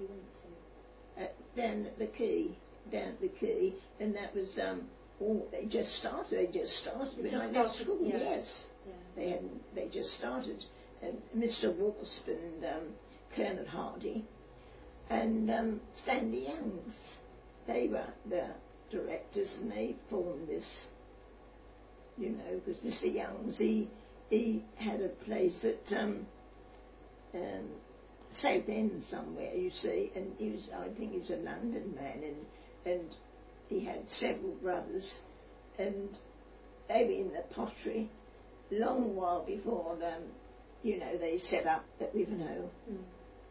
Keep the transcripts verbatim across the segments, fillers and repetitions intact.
you went to? Uh, down at the quay, down at the quay, and that was, um, oh, they just started, they just started They when just I started, left school, yeah. yes. Yeah. They hadn't, they just started. And Mister Wasp and um, Colonel Hardy and um, Stanley Youngs, they were the directors, and they formed this, you know, because Mister Youngs, he, he had a place at um, um, South End somewhere, you see, and he was, I think he's a London man, and, and he had several brothers, and they were in the pottery long while before them, you know, they set up at Wivenhoe. Mm.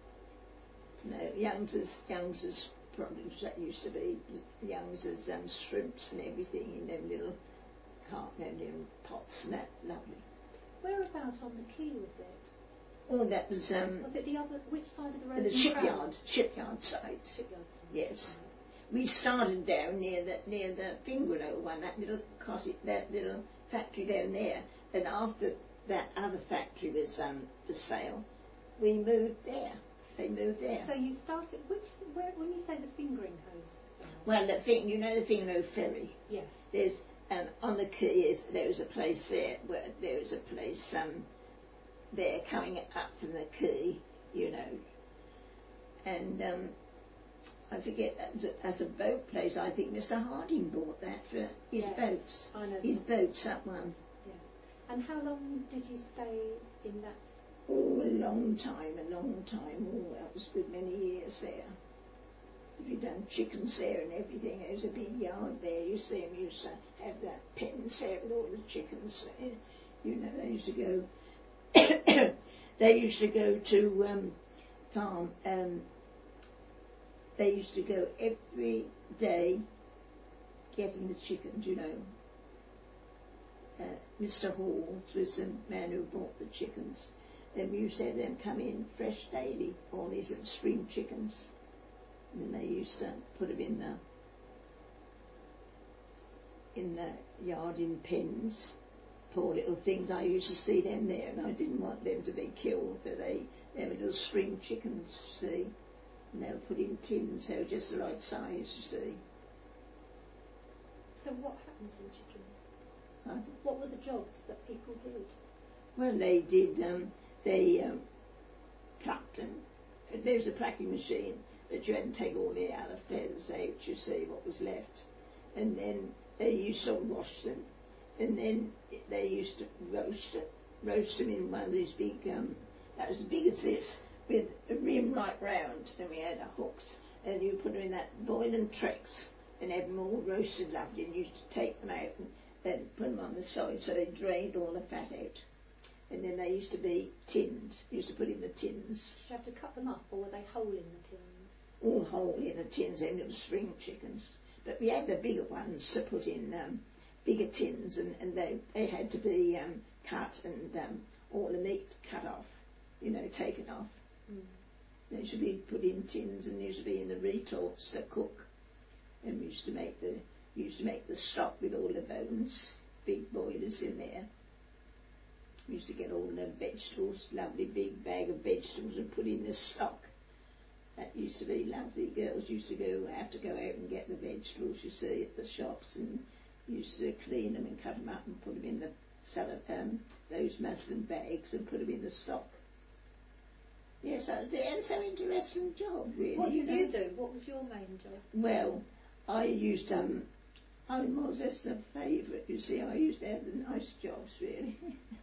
You know, Youngs's, Youngs's produce that used to be Youngs's um, shrimps and everything in them little cart, them little pots and that, lovely. Whereabouts on the quay was it? Oh, that was um. Was it the other? Which side of the road? The shipyard, shipyard side. Shipyard side. Yes. Mm-hmm. We started down near the near the Fingerlow one, that little cottage, that little factory down there, and after that other factory was um, for sale, we moved there. They moved there. So you started, which, where, when you say the fingering house? Uh, well, the thing, you know the Fingerlow ferry? Yes. There's, um, on the quay, is, there was a place there, where there was a place um, there coming up from the quay, you know, and um, I forget, as a, as a boat place, I think Mister Harding bought that for his yes. boats. I know. His boats, that one. And how long did you stay in that? Oh, a long time, a long time. Oh, that was a good many years there. We'd done chickens there and everything. There was a big yard there. You see them used to have that pens there with all the chickens. You know, they used to go. They used to go to um, farm. Um, they used to go every day getting the chickens. You know. Uh, Mister Hall was the man who bought the chickens, and we used to have them come in fresh daily, all these little spring chickens, and then they used to put them in the in the yard in pens, poor little things. I used to see them there, and I didn't want them to be killed, but they they were little spring chickens, you see, and they were put in tins, they were just the right size, you see. So what happened to the chickens? Huh? What were the jobs that people did? Well, they did, um, they um, plucked them. There was a plucking machine, but you had to take all the outer feathers out, you see, what was left. And then they used to wash them, and then they used to roast it, roast them in one of these big, um, that was as big as this, with a rim right round, and we had the hooks, and you put them in that boiling trex, and have them all roasted lovely, and you used to take them out and then put them on the side so they drained all the fat out. And then they used to be tinned, used to put in the tins. Did you have to cut them up, or were they whole in the tins? All whole in the tins, them little spring chickens. But we had the bigger ones to put in um, bigger tins, and, and they, they had to be um, cut and um, all the meat cut off, you know, taken off. Mm. They should be put in tins, and used to be in the retorts to cook. And we used to make the used to make the stock with all the bones, big boilers in there. We used to get all the vegetables, lovely big bag of vegetables, and put in the stock. That used to be lovely. Girls used to go have to go out and get the vegetables, you see, at the shops, and used to clean them and cut them up and put them in the salad, um, those muslin bags, and put them in the stock. Yes, yeah, so it was an interesting job, really. What did you, you know? do? What was your main job? Well, I used um. I'm more or less a favourite, you see. I used to have the nice jobs, really.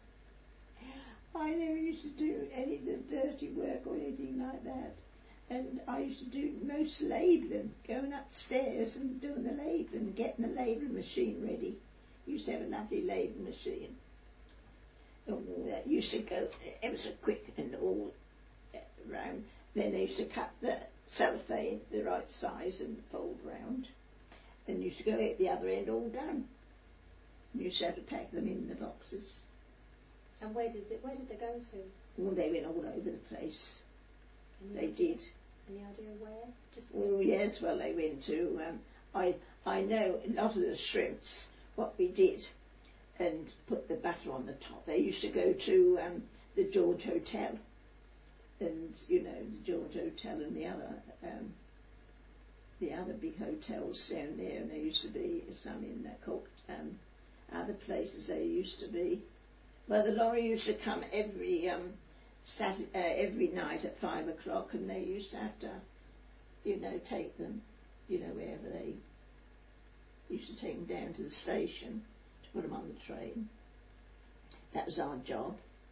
I never used to do any of the dirty work or anything like that. And I used to do most labelling, going upstairs and doing the labelling, getting the labelling machine ready. Used to have a lovely labelling machine. And that used to go ever so quick and all round. Then they used to cut the cellophane the right size and fold round. And used to go out the other end all done. And used to have to pack them in the boxes. And where did they, where did they go to? Well, they went all over the place. Any they idea? did. Any idea where? Just well, yes, well, they went to, um, I I know a lot of the shrimps, what we did, and put the butter on the top. They used to go to um, the George Hotel. and you know the George Hotel and the other um, the other big hotels down there, and there used to be some in uh, Cork, um, other places. There used to be. Well, the lorry used to come every um, Saturday, uh, every night at five o'clock, and they used to have to, you know, take them, you know, wherever they used to take them down to the station to put them on the train. That was our job.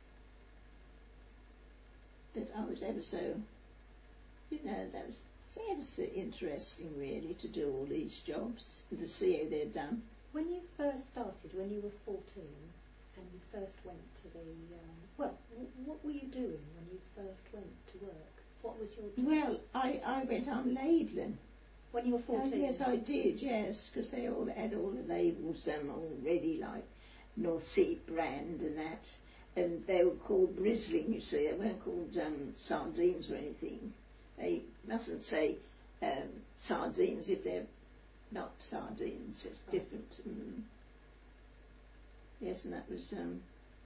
But I was ever so, you know, that was ever so interesting, really, to do all these jobs and to see how they're done. When you first started, when you were fourteen, and you first went to the, um, well, w- what were you doing when you first went to work? What was your job? Well, I, I went on labelling. When you were fourteen? Oh, yes, I did, yes, because they all had all the labels um, already, like North Sea brand and that. And they were called Brisling, you see. They weren't called um, sardines or anything. They mustn't say um, sardines if they're not sardines. It's right. different. Mm. Yes, and that was... Um,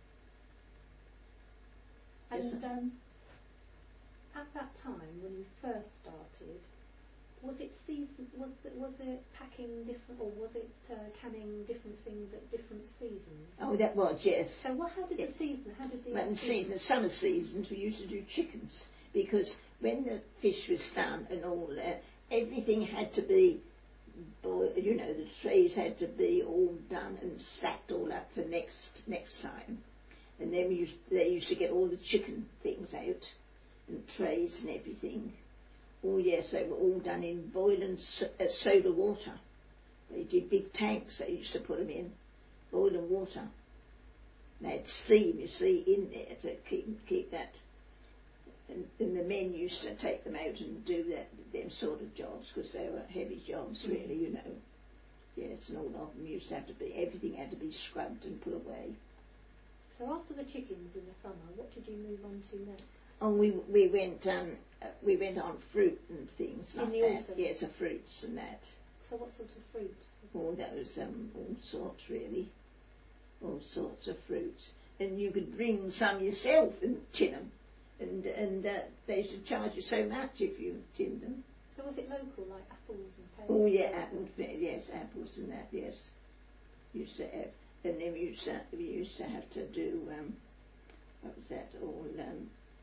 and yes, um, at that time, when you first started, was it season? Was it, was it packing different, or was it uh, canning different things at different seasons? Oh, that was, yes. So what? How did yeah. the season? How did the Well, in season, the summer seasons, we used to do chickens, because when the fish was done and all that, everything had to be, boiled, you know, the trays had to be all done and stacked all up for next next time. And then we used, they used to get all the chicken things out, and trays and everything. Oh yes, they were all done in boiling so, uh, soda water. They did big tanks, they used to put them in, boiling water. They had steam, you see, in there to keep keep that. And, and the men used to take them out and do that, them sort of jobs, because they were heavy jobs, mm. really, you know. Yes, and all of them used to have to be, everything had to be scrubbed and put away. So after the chickens in the summer, what did you move on to next? Oh, we we went um uh, we went on fruit and things in like the that. Autumn? Yes, the fruits and that. So what sort of fruit? Oh, that was um all sorts really, all sorts of fruit, and you could bring some yourself and tin them, and and uh, they should charge you so much if you tinned them. So was it local, like apples and pears? Oh yeah, apples, yes, apples and that, yes. Used to have, and then we used to we used to have to do um what was that all um.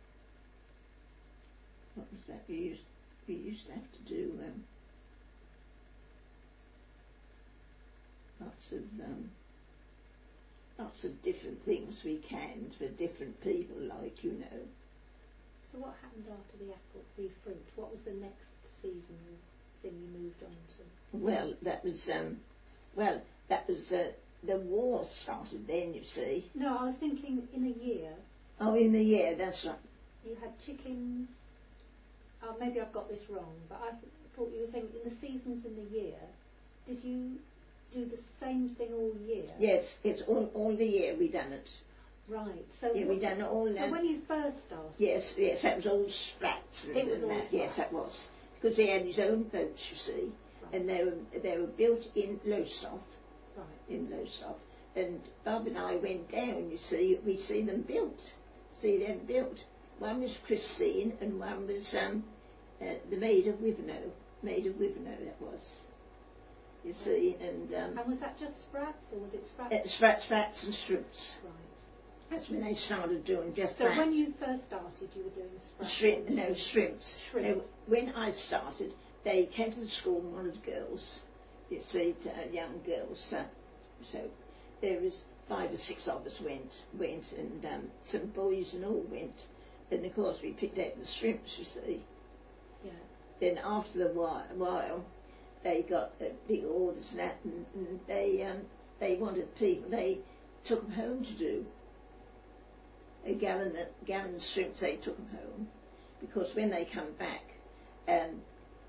What was that? We used we used to have to do um, lots of um, lots of different things we canned for different people, like you know. So what happened after the apple, the fruit? What was the next season thing you moved on to? Well, that was um, well that was uh, the war started then. You see. No, I was thinking in a year. Oh, in the year, that's right. You had chickens. Uh, maybe I've got this wrong, but I th- thought you were saying in the seasons in the year, did you do the same thing all year? Yes, it's all, all the year we done it. Right. So yeah, we done it all. So um, when you first started. Yes, yes, that was all sprats and, it was and all that. sprats. Yes, that was because he had his own boats, you see, right. and they were they were built in Lowestoft. Right. In Lowestoft, and Bob and I went down. You see, we see them built. See them built. One was Christine, and one was um, uh, the Maid of Wivenhoe. Maid of Wivenhoe, that was. You right. see, and um, and was that just sprats, or was it sprats? Uh, sprats, sprats, and shrimps. Right. That's when they started doing just so that. So when you first started, you were doing sprats? Shrimp, no, shrimps. Shrimps. No, when I started, they came to the school and wanted girls. You see, to, uh, young girls. Uh, so there was five or six of us went, went, and um, some boys and all went. And of course we picked out the shrimps, you see. Yeah. Then after the while, while they got uh, big orders and that, and, and they um, they wanted people. They took them home to do. A gallon, a gallon of shrimps, they took them home, because when they come back, um,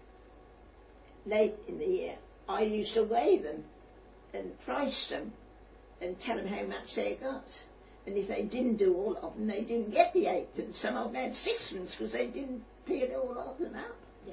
late in the year, I used to weigh them and price them and tell them how much they got. And if they didn't do all of them, they didn't get the eightpence. Some of them had sixpence because they didn't peel all of them up. Yeah.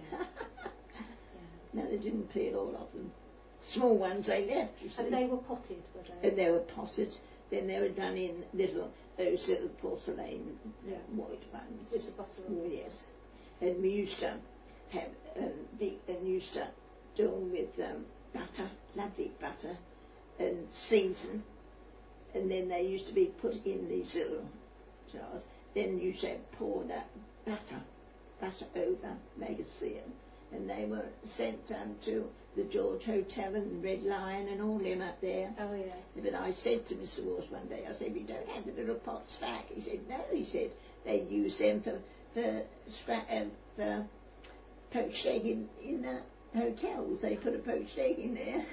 yeah. No, they didn't peel all of them. Small ones they left, you see. And they were potted, were they? And they were potted. Then they were done in little, those little porcelain Yeah. white ones. With the butter on Oh, the yes. And we used to have, um, big, and used to do them with um, butter, lovely butter, and season. And then they used to be put in these little jars. Then you used to pour that butter, butter over, make a seal. And they were sent um, to the George Hotel and Red Lion and all them up there. Oh, yes. But I said to Mister Walsh one day, I said, we don't have the little pots back. He said, no, he said, they use them for, for, scra- uh, for poached egg in, in the hotels. They put a poached egg in there.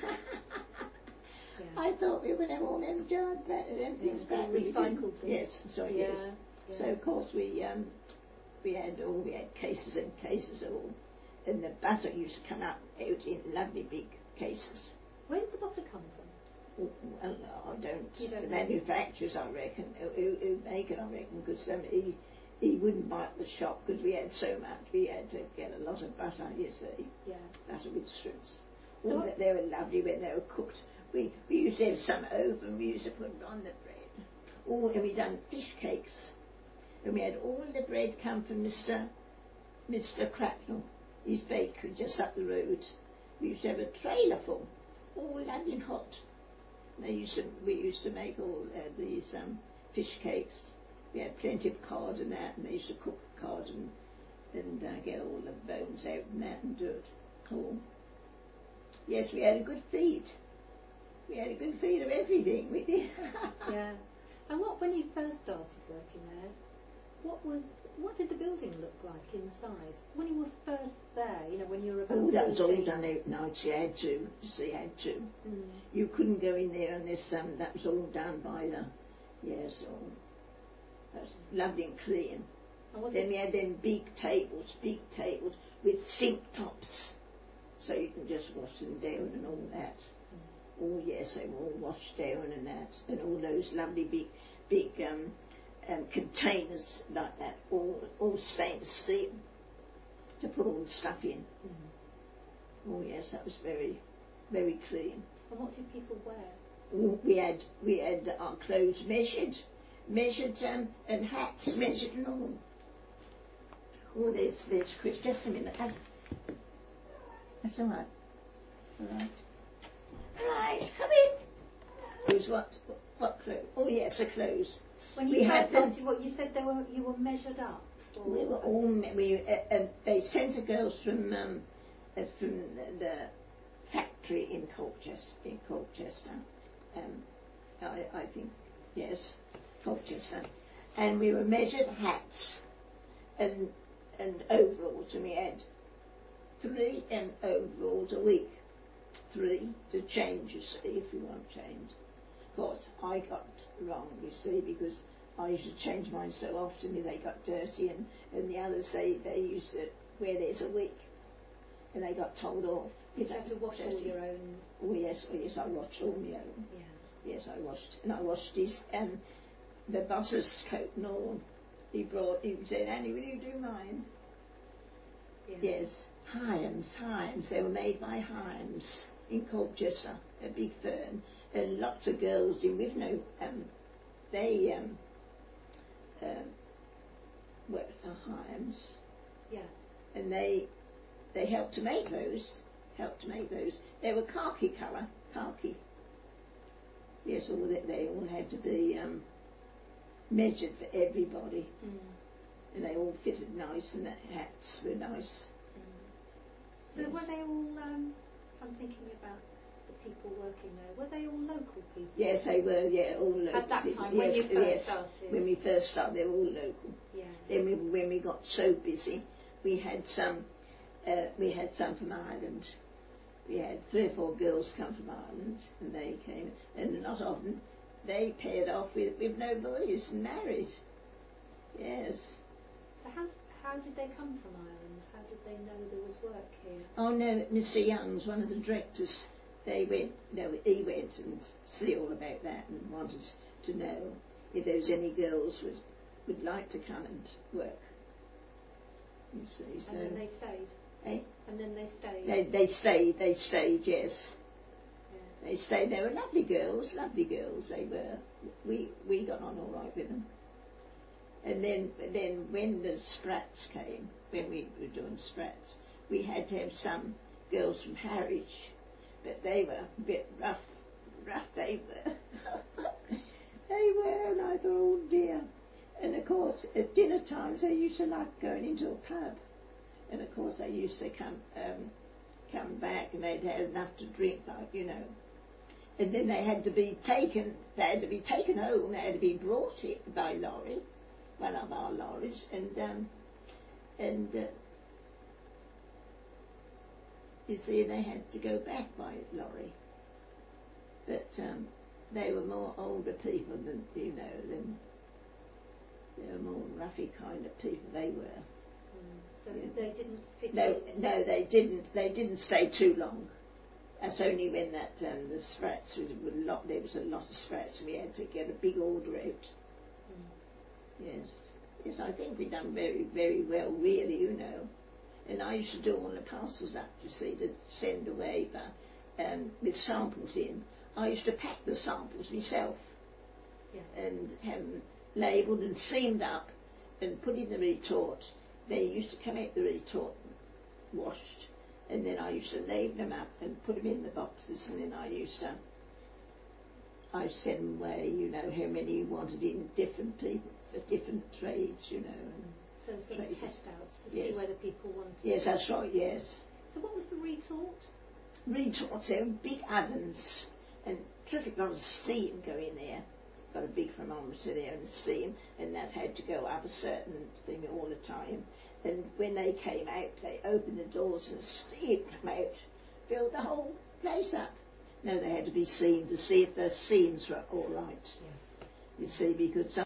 Yeah. I thought we were going to have all them jarred back, them things Yeah, back. recycled things. Yes, sorry, Yeah, yes. yeah. So of course we um, we had all we had cases and cases of all, and the butter used to come out out in lovely big cases. Where did the butter come from? Well, I don't. You don't the know. manufacturers, I reckon, who, who make it, I reckon, because um, he he wouldn't buy at the shop because we had so much. We had to get a lot of butter, you see, Yeah. butter with strips. So All what- that they were lovely when they were cooked. We we used to have some over and we used to put it on the bread. Oh, and we done fish cakes, and we had all the bread come from Mister Mister Cracknell, his bakery just up the road. We used to have a trailer full, all lovely and hot. They used to, we used to make all uh, these um, fish cakes. We had plenty of cod and that, and they used to cook cod and, and uh, get all the bones out and that and do it. Oh. Yes, we had a good feed. We had a good feed of everything. We did. Yeah. And what, when you first started working there, what was, what did the building look like inside? When you were first there, you know, when you were about Oh, that was all fourteen. done out nights. You had to. You see, you had to. Mm. You couldn't go in there unless um, that was all done by the, yes, all, that was lovely and clean. And was Then it, we had them big tables, big tables with sink tops, so you can just wash them down and all that. mm. Oh yes, they were all washed down and that, and all those lovely big, big um, um, containers like that, all all stainless steel to put all the stuff in. Mm. Oh yes, that was very, very clean. And what did people wear? We had we had our clothes measured, measured um, and hats measured and all. Oh, there's there's Chris. Just a minute. That's, that's all right. All right. All right. Come in. Who's what? What clothes? Oh yes, the clothes. When you We first had them- started, what you said they were, you were measured up. Or We were all me- we uh, uh, they sent the girls from um, uh, from the, the factory in Colchester in Colchester. Um, I, I think yes, Colchester, and we were measured hats and and overalls, and we had three um, overalls a week, three to change. You see, if you want change. Of course, I got wrong, you see, because I used to change mine so often because they got dirty, and, and the others they, they used to wear theirs a week, and they got told off. Did you have to wash all dirty. your own? Oh yes, oh yes, I washed all my own. Yeah. Yes, I washed, and I washed his um, the boss's coat and all. He brought, he said, Annie, will you do mine? Yeah. Yes, Hyams, Hyams. They were made by Hyams in Colchester, a big firm, and lots of girls in with no, um, they um, um, worked for Hyams, Yeah. and they they helped to make those, helped to make those. They were khaki colour, khaki. Yes, all that they all had to be um, measured for everybody, Mm. and they all fitted nice, and the hats were nice. Mm. So Yes. were they all? Um, I'm thinking about the people working there. Were they all local people? Yes, they were. Yeah, all local. At that people. time, yes, when you first yes. started. When we first started, they were all local. Yeah. Then we, when we got so busy, we had some. Uh, we had some from Ireland. We had three or four girls come from Ireland, and they came, and not often they paired off with, with no boys and married. Yes. So how how did they come from Ireland? How did they know there was work here? Oh no, Mister Young's one of the directors. They went. No, he went and see all about that and wanted to know if there was any girls would would like to come and work. You see, so. And then they stayed. Eh? And then they stayed. They, they stayed, they stayed, yes. Yeah. They stayed. They were lovely girls, lovely girls. They were. We we got on all right with them. And then then when the Sprats came, when we were doing Sprats, we had to have some girls from Harwich, but they were a bit rough. Rough they were. They were, and I thought, oh dear. And of course, at dinner times, they used to like going into a pub. And of course, they used to come um, come back, and they'd had enough to drink, like, you know. And then they had to be taken. They had to be taken home. They had to be brought here by lorry, one of our lorries, and um, and uh, you see, they had to go back by lorry. But um, they were more older people than, you know, than they were more roughy kind of people. They were. Mm. So yeah. They didn't fit no, in. No, they didn't. They didn't stay too long. That's only when that um, the Sprats was a lot. There was a lot of Sprats, and we had to get a big order out. Mm. Yes, yes. I think we done very, very well, really. You know, and I used to do all the parcels up, you see, to send away, but um, with samples in. I used to pack the samples myself, yeah. And have them labelled and seamed up and put in the retort. They used to come out the retort washed, and then I used to label them up and put them in the boxes, and then I used to I send them away, you know, how many you wanted in different people for different trades, you know. And so sort of test outs to yes. See whether people wanted. Yes, that's right. Yes. So what was the retort? Retorts, they were big ovens. And terrific lot of steam go in there. Got a big thermometer there and steam, and that had to go up a certain thing all the time. And when they came out, they opened the doors and the steam came out, filled the whole place up. No, they had to be seen to see if the seams were all right. Yeah. You see, because some